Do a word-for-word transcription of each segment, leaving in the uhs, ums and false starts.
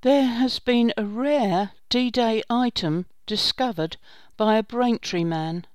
There has been a rare D-Day item discovered by a Braintree man.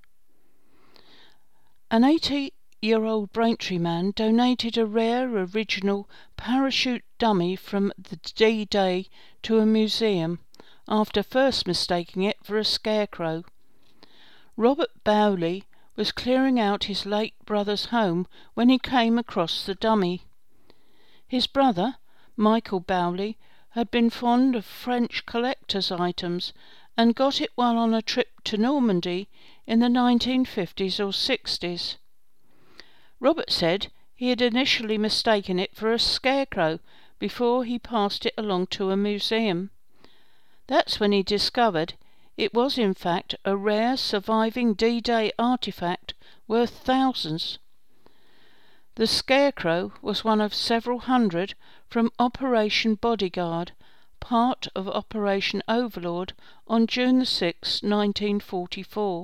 An eighty-year-old Braintree man donated a rare original parachute dummy from the D-Day to a museum, after first mistaking it for a scarecrow. Robert Bowley was clearing out his late brother's home when he came across the dummy. His brother, Michael Bowley, had been fond of French collector's items and got it while on a trip to Normandy in the nineteen fifties or sixties. Robert said he had initially mistaken it for a scarecrow before he passed it along to a museum. That's when he discovered it was in fact a rare surviving D-Day artefact worth thousands. The scarecrow was one of several hundred from Operation Bodyguard, part of Operation Overlord, on June the sixth, nineteen forty-four.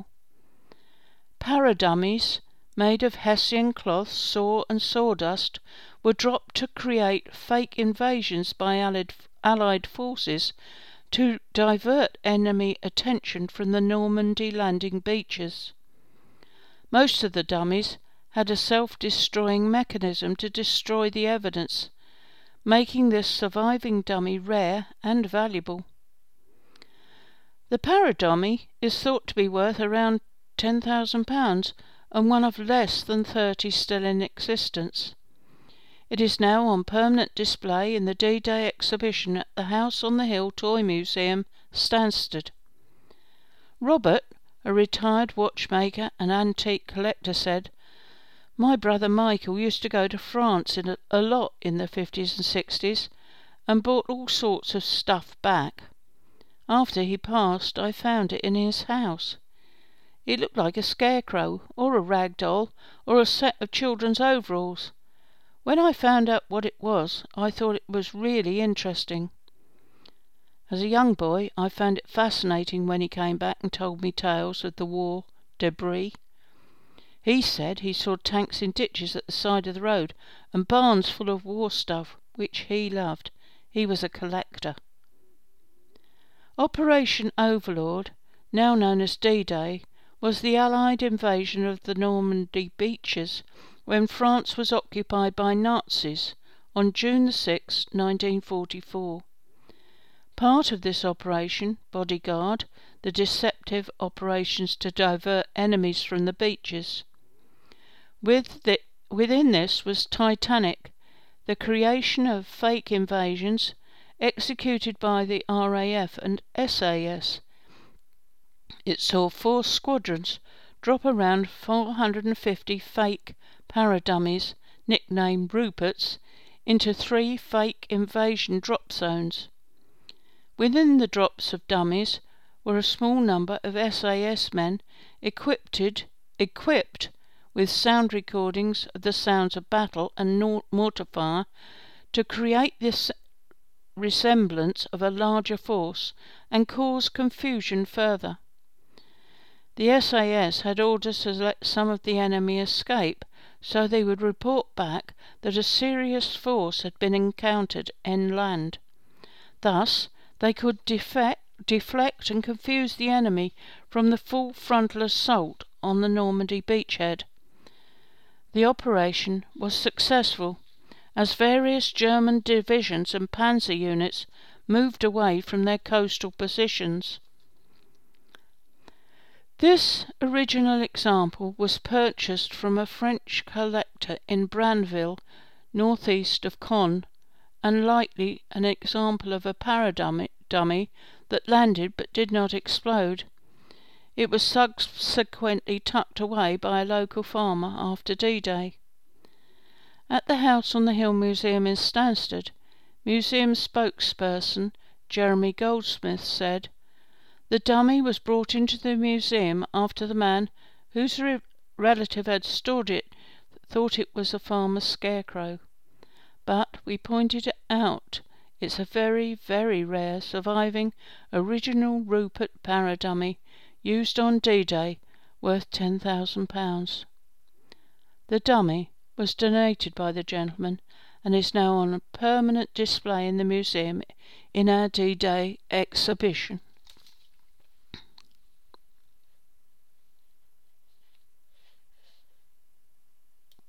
Paradummies, made of Hessian cloth, saw and sawdust, were dropped to create fake invasions by Allied, Allied forces to divert enemy attention from the Normandy landing beaches. Most of the dummies had a self-destroying mechanism to destroy the evidence, making this surviving dummy rare and valuable. The paradummy is thought to be worth around ten thousand pounds and one of less than thirty still in existence. It is now on permanent display in the D-Day exhibition at the House on the Hill Toy Museum, Stansted. Robert, a retired watchmaker and antique collector, said, "My brother Michael used to go to France in a, a lot in the fifties and sixties and bought all sorts of stuff back. After he passed, I found it in his house. It looked like a scarecrow, or a rag doll, or a set of children's overalls. When I found out what it was, I thought it was really interesting. As a young boy, I found it fascinating when he came back and told me tales of the war debris. He said he saw tanks in ditches at the side of the road and barns full of war stuff, which he loved. He was a collector." Operation Overlord, now known as D-Day, was the Allied invasion of the Normandy beaches when France was occupied by Nazis on June the sixth, nineteen forty-four. Part of this operation, Bodyguard, the deceptive operations to divert enemies from the beaches. With the, within this was Titanic, the creation of fake invasions executed by the R A F and S A S. It saw four squadrons drop around four hundred fifty fake paradummies, nicknamed Ruperts, into three fake invasion drop zones. Within the drops of dummies were a small number of S A S men equipped, equipped with sound recordings of the sounds of battle and mortar fire to create this resemblance of a larger force and cause confusion further. The S A S had orders to let some of the enemy escape, so they would report back that a serious force had been encountered inland. Thus, they could defect, deflect and confuse the enemy from the full frontal assault on the Normandy beachhead. The operation was successful, as various German divisions and panzer units moved away from their coastal positions. This original example was purchased from a French collector in Branville, northeast of Caen, and likely an example of a paradummy dummy that landed but did not explode. It was subsequently tucked away by a local farmer after D-Day. At the House on the Hill Museum in Stansted, museum spokesperson Jeremy Goldsmith said, "The dummy was brought into the museum after the man whose re- relative had stored it thought it was a farmer's scarecrow. But we pointed out it's a very, very rare surviving original Rupert paradummy used on D-Day, worth ten thousand pounds. The dummy was donated by the gentleman and is now on a permanent display in the museum in our D-Day exhibition.